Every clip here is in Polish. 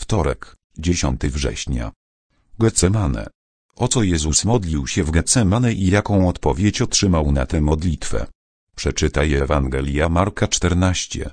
Wtorek, 10 września. Getsemane. O co Jezus modlił się w Getsemane i jaką odpowiedź otrzymał na tę modlitwę? Przeczytaj Ewangelia Marka 14,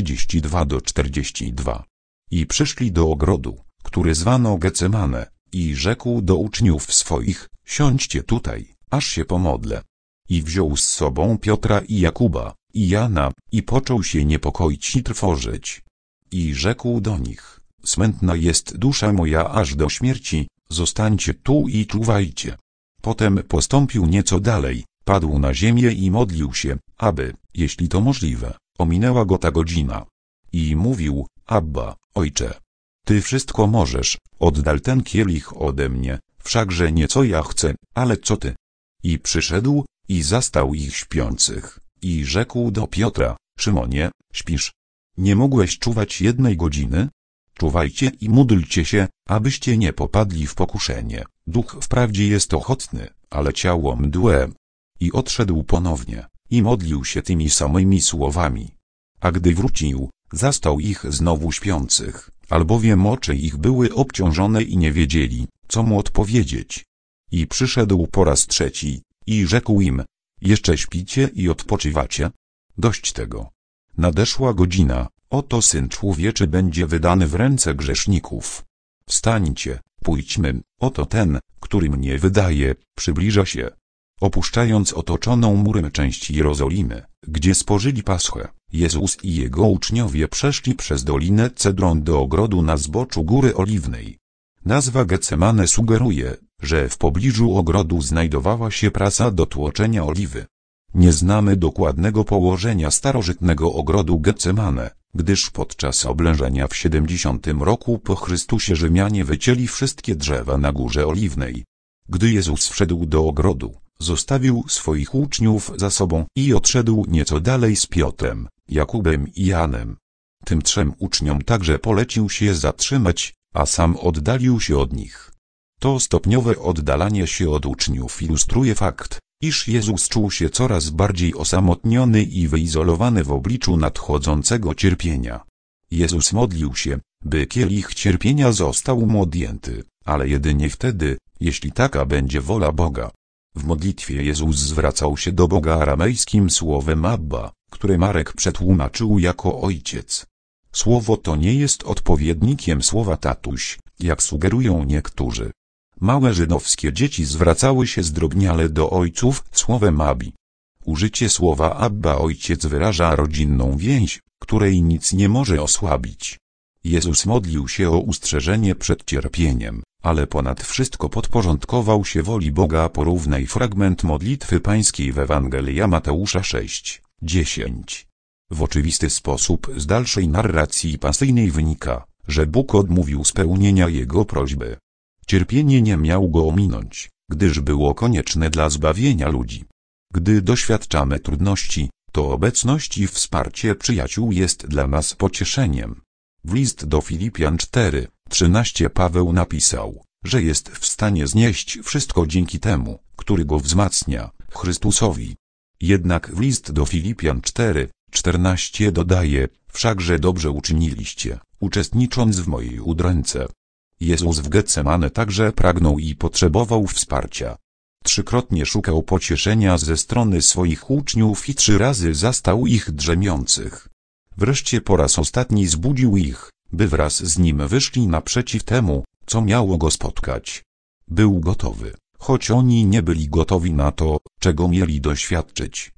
32-42. I przyszli do ogrodu, który zwano Getsemane, i rzekł do uczniów swoich: siądźcie tutaj, aż się pomodlę. I wziął z sobą Piotra i Jakuba, i Jana, i począł się niepokoić i trwożyć. I rzekł do nich: smętna jest dusza moja aż do śmierci, zostańcie tu i czuwajcie. Potem postąpił nieco dalej, padł na ziemię i modlił się, aby, jeśli to możliwe, ominęła go ta godzina. I mówił: Abba, Ojcze, Ty wszystko możesz, oddal ten kielich ode mnie, wszakże nie co ja chcę, ale co Ty. I przyszedł, i zastał ich śpiących, i rzekł do Piotra: Szymonie, śpisz? Nie mogłeś czuwać 1 godziny? Czuwajcie i módlcie się, abyście nie popadli w pokuszenie. Duch wprawdzie jest ochotny, ale ciało mdłe. I odszedł ponownie, i modlił się tymi samymi słowami. A gdy wrócił, zastał ich znowu śpiących, albowiem oczy ich były obciążone i nie wiedzieli, co mu odpowiedzieć. I przyszedł po raz trzeci, i rzekł im: jeszcze śpicie i odpoczywacie? Dość tego. Nadeszła godzina, oto Syn Człowieczy będzie wydany w ręce grzeszników. Wstańcie, pójdźmy, oto ten, który mnie wydaje, przybliża się. Opuszczając otoczoną murem część Jerozolimy, gdzie spożyli Paschę, Jezus i jego uczniowie przeszli przez Dolinę Cedron do ogrodu na zboczu Góry Oliwnej. Nazwa Getsemane sugeruje, że w pobliżu ogrodu znajdowała się prasa do tłoczenia oliwy. Nie znamy dokładnego położenia starożytnego ogrodu Getsemane, gdyż podczas oblężenia w 70 roku po Chrystusie Rzymianie wycięli wszystkie drzewa na Górze Oliwnej. Gdy Jezus wszedł do ogrodu, zostawił swoich uczniów za sobą i odszedł nieco dalej z Piotrem, Jakubem i Janem. Tym 3 uczniom także polecił się zatrzymać, a sam oddalił się od nich. To stopniowe oddalanie się od uczniów ilustruje fakt, iż Jezus czuł się coraz bardziej osamotniony i wyizolowany w obliczu nadchodzącego cierpienia. Jezus modlił się, by kielich cierpienia został mu odjęty, ale jedynie wtedy, jeśli taka będzie wola Boga. W modlitwie Jezus zwracał się do Boga aramejskim słowem Abba, które Marek przetłumaczył jako Ojciec. Słowo to nie jest odpowiednikiem słowa tatuś, jak sugerują niektórzy. Małe żydowskie dzieci zwracały się zdrobniale do ojców słowem Abi. Użycie słowa Abba Ojciec wyraża rodzinną więź, której nic nie może osłabić. Jezus modlił się o ustrzeżenie przed cierpieniem, ale ponad wszystko podporządkował się woli Boga. Porównaj fragment modlitwy pańskiej w Ewangelia Mateusza 6:10. W oczywisty sposób z dalszej narracji pasyjnej wynika, że Bóg odmówił spełnienia jego prośby. Cierpienie nie miało go ominąć, gdyż było konieczne dla zbawienia ludzi. Gdy doświadczamy trudności, to obecność i wsparcie przyjaciół jest dla nas pocieszeniem. W list do Filipian 4:13 Paweł napisał, że jest w stanie znieść wszystko dzięki temu, który go wzmacnia, Chrystusowi. Jednak w list do Filipian 4:14 dodaje: wszakże dobrze uczyniliście, uczestnicząc w mojej udręce. Jezus w Getsemane także pragnął i potrzebował wsparcia. 3-krotnie szukał pocieszenia ze strony swoich uczniów i 3 razy zastał ich drzemiących. Wreszcie po raz ostatni zbudził ich, by wraz z nim wyszli naprzeciw temu, co miało go spotkać. Był gotowy, choć oni nie byli gotowi na to, czego mieli doświadczyć.